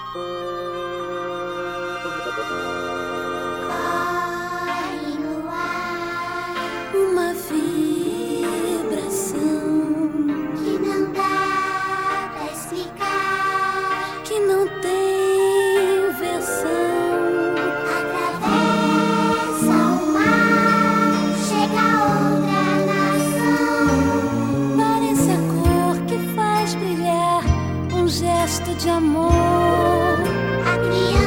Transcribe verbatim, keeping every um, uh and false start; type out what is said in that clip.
Corre no ar uma vibração que não dá pra explicar, que não tem versão. Atravessa o mar, chega a outra nação. Parece a cor que faz brilhar um gesto de amor. A criança